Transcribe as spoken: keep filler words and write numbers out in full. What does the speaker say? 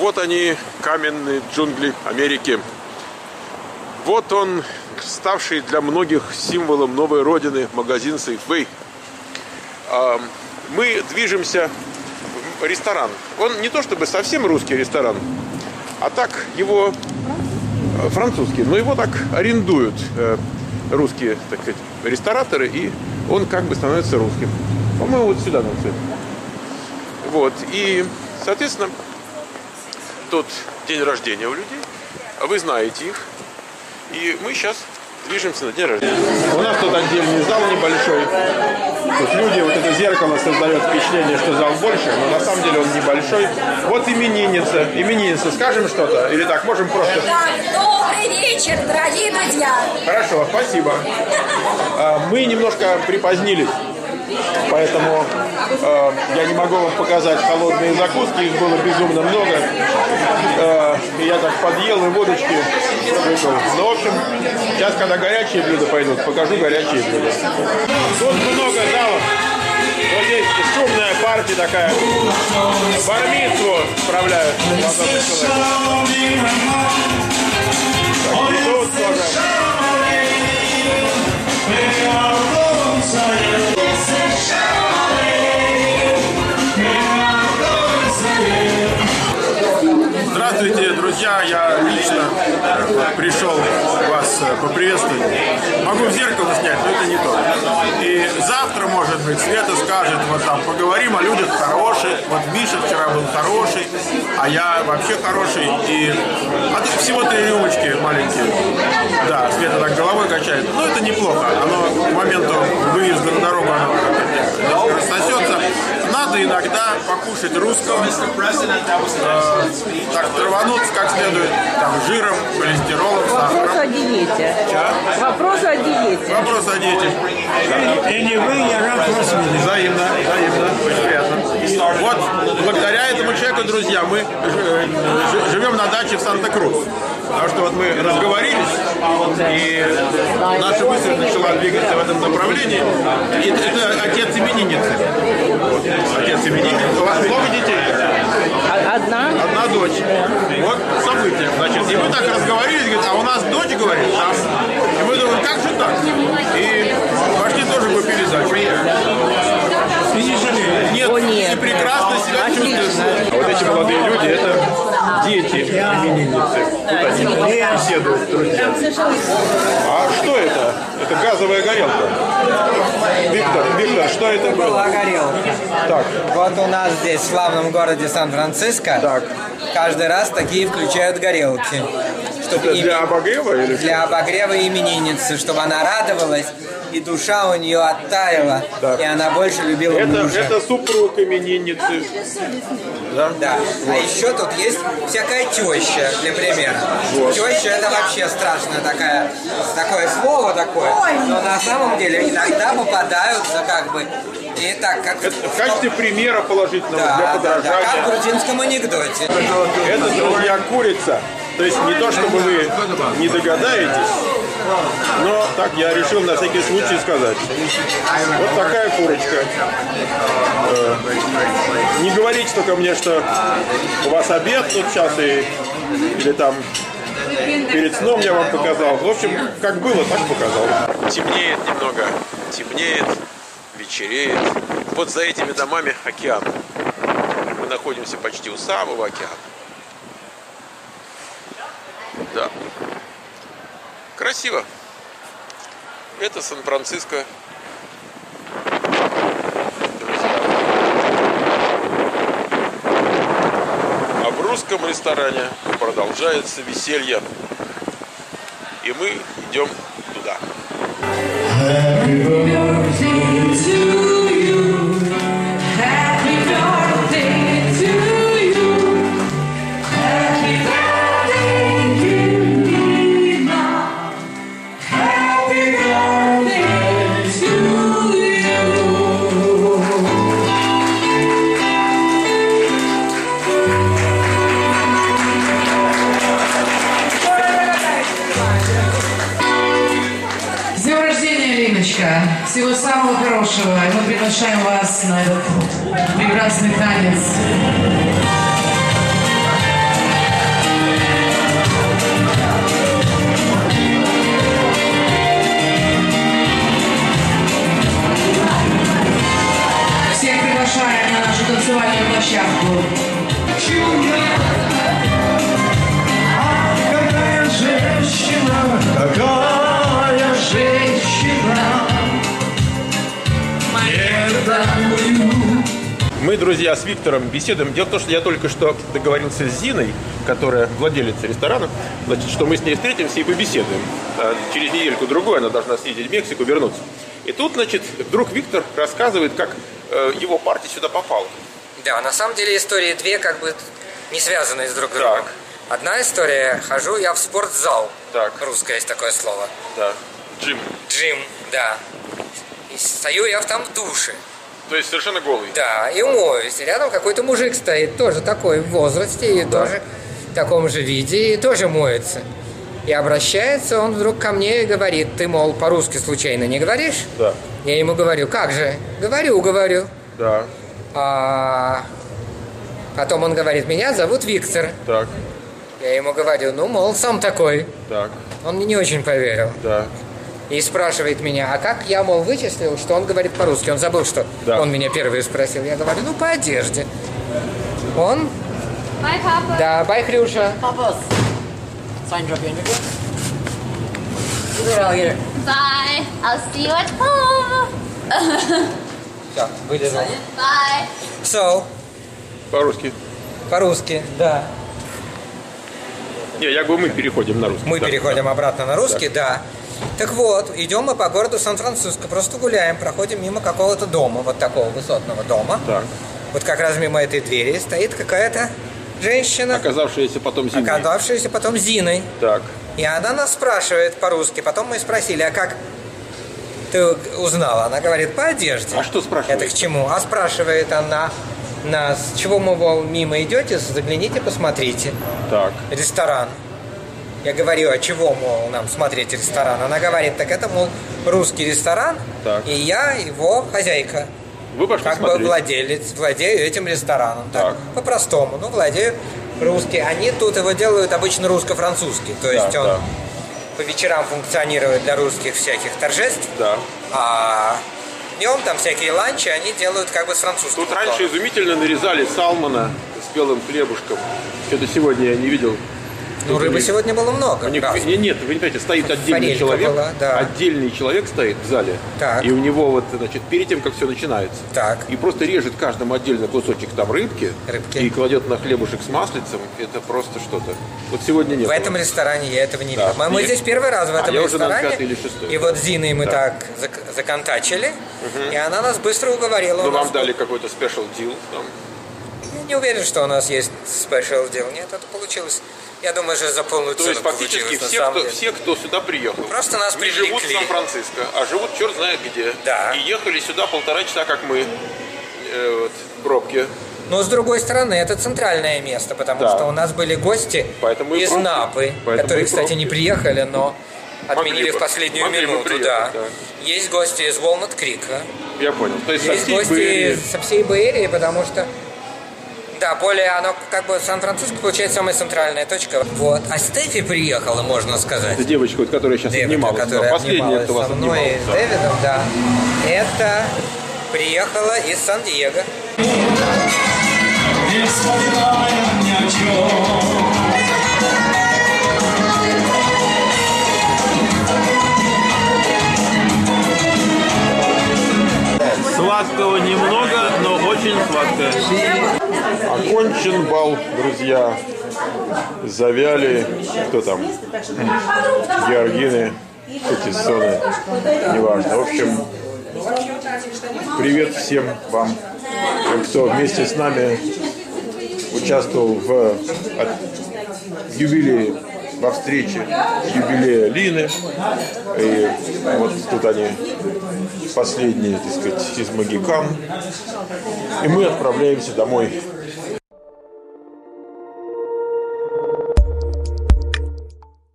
Вот они, каменные джунгли Америки. Вот он, ставший для многих символом новой родины, магазин Safeway. Мы движемся в ресторан. Он не то чтобы совсем русский ресторан, а так его французский, но его так арендуют русские, так сказать, рестораторы, и он как бы становится русским. По-моему, вот сюда нам все. Вот, и, соответственно, тот день рождения у людей, вы знаете их, и мы сейчас движемся на день рождения. У нас тут отдельный зал небольшой. Тут люди, вот это зеркало создает впечатление, что зал больше, но на самом деле он небольшой. Вот именинница. Именинница, скажем что-то? Или так, можем просто... Добрый вечер, дорогие друзья. Хорошо, спасибо. Мы немножко припозднились, поэтому э, я не могу вам показать холодные закуски, их было безумно много. Э, и я так подъел и водочки выпил. Ну, в общем, сейчас, когда горячие блюда пойдут, покажу горячие блюда. Тут много залов. Вот здесь шумная партия такая. Бар-мицву справляют. Так, и тут тоже. Здравствуйте, друзья! Я лично пришел вас поприветствовать. Могу в зеркало снять, но это не то. И завтра, может быть, Света скажет, вот там, поговорим о людях хороших. Вот Миша вчера был хороший, а я вообще хороший. И а тут всего три рюмочки маленькие. Да, Света так головой качает. Но это неплохо. Оно к моменту выезда на дорогу оно как-то рассосется. Надо иногда покушать русского, э, так травануться как следует, там, жиром, холестеролом, сахаром. Вопрос о диете. Ча? Вопрос о диете. Вопрос о диете. И не вы, я рад вас видеть. Взаимно, взаимно, очень приятно. Вот, благодаря этому человеку, друзья, мы живем на даче в Санта-Крус. Потому что вот мы разговорились, и наша мысль начала двигаться в этом направлении. И это отец именинницы. Вот, отец именинницы. У вас много детей? Одна? Одна дочь. Вот событие. Значит, и мы так разговорились, говорит, а у нас дочь, говорит, да. И мы думаем, как же так? И пошли тоже попили дачу. И не жалею. Нет, О, нет. и прекрасно себя Отлично. чувствуют. А вот эти молодые люди, это дети именинницы. Тут они беседуют, друзья. А что это? Это газовая горелка. Виктор, Виктор, что это было? Была горелка. Так. Вот у нас здесь, в славном городе Сан-Франциско, Так. каждый раз такие включают горелки. Чтобы Это име- для обогрева или что? для обогрева именинницы, чтобы она радовалась, и душа у нее оттаяла, Да. и она больше любила Это, мужа. это супруг именинницы. Да? Да. А еще тут есть всякая теща, для примера. Вот. Теща — это вообще страшное такое, такое слово такое, но на самом деле иногда попадаются как бы и так как Это в качестве примера положительного для да, да, да, подражания. как в грузинском анекдоте. Это, друзья, курица. То есть не то, чтобы вы не догадаетесь, но так я решил на всякий случай сказать. Вот такая курочка. Э, Не говорите только мне, что у вас обед тут сейчас и, или там перед сном я вам показал. В общем, как было, так показал. Темнеет немного, темнеет, вечереет. Вот за этими домами океан. Мы находимся почти у самого океана. Да. Красиво. Это Сан-Франциско. А в русском ресторане продолжается веселье. И мы идем туда. Happy birthday to you. Happy birthday to you. Happy birthday, dear Mom. Happy birthday to you. С днем рождения, Линочка! Всего самого хорошего. И мы приглашаем вас на этот прекрасный танец. чарку. Какая женщина, какая женщина. Мы, друзья, с Виктором беседуем. Дело в том, что я только что договорился с Зиной, которая владелица ресторана, значит, что мы с ней встретимся и побеседуем. А через недельку-другую она должна съездить в Мексику, вернуться. И тут, значит, вдруг Виктор рассказывает, как э, его партия сюда попала. Да, на самом деле истории две как бы не связанные с друг другом. Так. Одна история, хожу я в спортзал. Так. Русское есть такое слово. Да. Джим. Джим, да. И стою я там в душе. То есть совершенно голый. Да, и моюсь. И рядом какой-то мужик стоит, тоже такой в возрасте, и Да. тоже в таком же виде, и тоже моется. И обращается он вдруг ко мне и говорит: ты, мол, по-русски случайно не говоришь? Да. Я ему говорю: как же? Говорю, говорю. Да. А потом он говорит: меня зовут Виктор. Так. Я ему говорю: ну, мол, сам такой. Так. Он мне не очень поверил. Да. И спрашивает меня: а как я, мол, вычислил, что он говорит по-русски? Он забыл, что Да. он меня первый спросил. Я говорю: ну, по одежде. Он? Bye, Papa. Да, бай, Хрюша. Bye. I'll see you at home. Все, вылезал. Bye. So, По-русски. по-русски, да. Не, якобы мы переходим на русский. Мы Да. переходим обратно на русский, да. Так вот, идем мы по городу Сан-Франциско, просто гуляем, проходим мимо какого-то дома, вот такого высотного дома. Так. Вот как раз мимо этой двери стоит какая-то женщина, Оказавшаяся потом Зиной. оказавшаяся потом Зиной. Так. И она нас спрашивает по-русски. Потом мы спросили: а как ты узнала? Она говорит: по одежде. А что спрашивает? Это к чему? А спрашивает она нас: чего мы, мол, мимо идете, загляните, посмотрите. Так. Ресторан. Я говорю: а чего, мол, нам смотреть ресторан? Она говорит: так это, мол, русский ресторан, Так. и я его хозяйка. Вы пошли Как бы смотреть. владелец, владею этим рестораном. Так, Так. по-простому. Ну, владею русский. Они тут его делают обычно русско-французский. То есть Да, он да. по вечерам функционирует для русских всяких торжеств, Да. а днем там всякие ланчи они делают как бы с французским. Тут раньше изумительно нарезали салмона с белым хлебушком. Что-то сегодня я не видел. Ну, Тут у рыбы них- сегодня было много. у них- раз. не- нет, вы не понимаете, стоит отдельный Форелька человек. была, да. Отдельный человек стоит в зале. Так. И у него вот, значит, перед тем, как все начинается. Так. И просто режет каждому отдельно кусочек там рыбки. Рыбки. И кладет на хлебушек с маслицем. Это просто что-то. Вот сегодня нет. В этом ресторане я этого не Да. видел. Мы, мы И- здесь первый раз в А этом я уже на ресторане. пятый или шестой. И вот с Зиной мы Да. так зак- законтачили. И она нас быстро уговорила. Но У нас вам дали какой-то special deal. Там. Я не уверен, что у нас есть special deal. Нет, это получилось. Я думаю, что за полную То цену есть фактически получилось, на все самом кто, деле. все, кто сюда приехал, Просто нас не живут в привлекли. Сан-Франциско, а живут черт знает где. Да. И ехали сюда полтора часа, как мы, э, вот, в пробке. Но с другой стороны, это центральное место, потому Да. что у нас были гости Поэтому и из пробки. Напы, Поэтому которые, и кстати, пробки. не приехали, но Могли отменили бы. в последнюю Могли бы минуту. приехать, да. да. Есть гости из Волнат-Крика, Я понял. То есть со есть всей гости Бэйрии- со всей Бэйрии, потому что да, более оно как бы Сан-Франциско получается самая центральная точка. Вот. А Стефи приехала, можно сказать. Это девочка, вот, которая сейчас Девочка, обнималась. которая да, последняя, обнималась кто вас со мной обнимал. и с да. Дэвидом, да. Это приехала из Сан-Диего. Не вспоминаем ни о чем. Сладкого немного, но очень сладкое. Окончен бал, друзья. Завяли, кто там? Георгины, Патиссоны, неважно. В общем, привет всем вам, кто вместе с нами участвовал в от- юбилее, во встрече юбилея Лины. И вот тут они последние, так сказать, из Магикан. И мы отправляемся домой